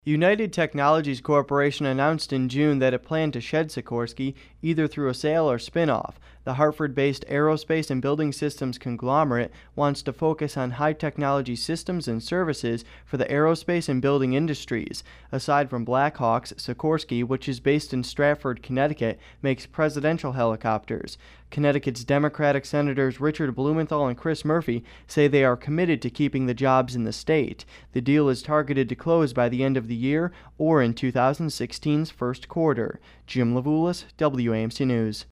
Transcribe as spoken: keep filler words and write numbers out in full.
United Technologies Corporation announced in June that it planned to shed Sikorsky either through a sale or spin-off. The Hartford-based aerospace and building systems conglomerate wants to focus on high-technology systems and services for the aerospace and building industries. Aside from Black Hawks, Sikorsky, which is based in Stratford, Connecticut, makes presidential helicopters. Connecticut's Democratic Senators Richard Blumenthal and Chris Murphy say they are committed to keeping the jobs in the state. The deal is targeted to close by the end of the year or in two thousand sixteen's first quarter. Jim Levulis, W A M C News.